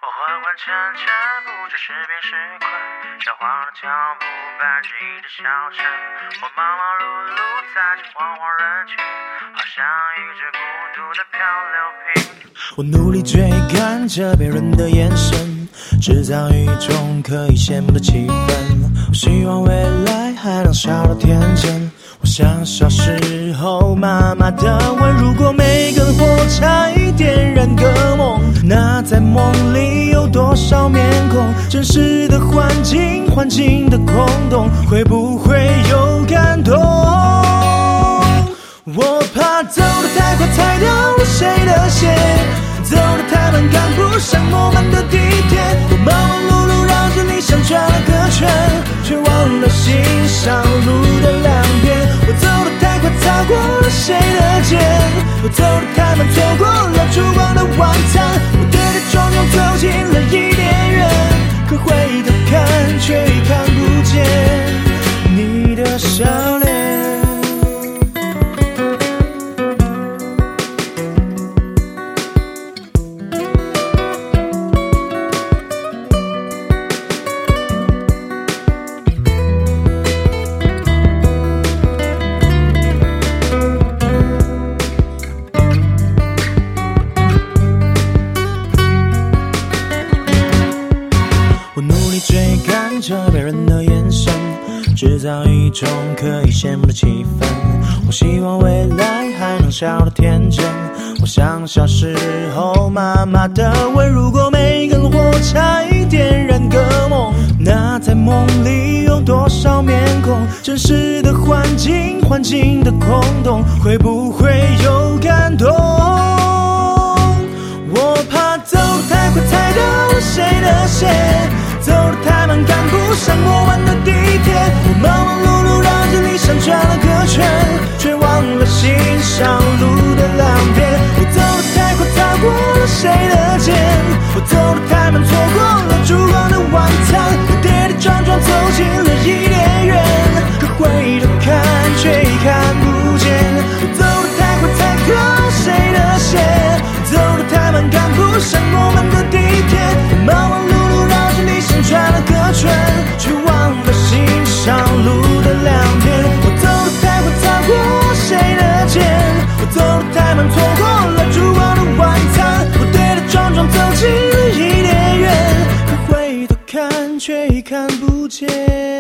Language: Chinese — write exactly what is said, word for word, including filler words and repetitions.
我缓缓沉沉，不知是病是困，摇晃的脚步伴着一阵笑声。我忙忙碌碌在这惶惶人群，好像一只孤独的漂流瓶。 我努力追赶着别人的眼神，制造一种可以羡慕的气氛。我希望未来还能笑得天真，我想小时候妈妈的吻。如果每根火柴点燃个梦，那在梦里有多少面孔？真实的环境，环境的空洞，会不会有感动？我怕走得太快，踩到了谁的鞋，走得太慢，赶不上我们的地铁。我忙忙碌碌绕着理想转了个圈，却忘了欣赏路的两边。我走得太快，擦过了谁的肩，我走得太慢，错过了烛光的晚餐。我跌跌撞撞走进了伊甸园，可回头看却已看不见你的笑脸。追赶着别人的眼神，制造一种可以羡慕的气氛。我希望未来还能笑得天真，我想小时候妈妈的吻。如果每根火柴点燃个梦，那在梦里有多少面孔？真实的环境，环境的空洞，会不会有感动？我怕走得太快，踩到了谁的鞋，走得太慢，赶不上我们的地铁。我忙忙碌碌绕着理想转了个圈，却忘了欣赏路的两边。我走得太快，擦过了谁的肩，我走得太慢，错过了烛光的晚餐。我跌跌撞撞走进了伊甸园，可回头看却已看不见。我走得太快，踩到谁的鞋，走得太慢，赶不上我们的地铁。我忙忙碌碌绕着理想转了个圈，却忘了欣赏路的两边。我走得太快，擦过谁的肩，我走得太慢，错过了烛光的晚餐。我跌跌撞撞走进了伊甸园，可回头看却已看不见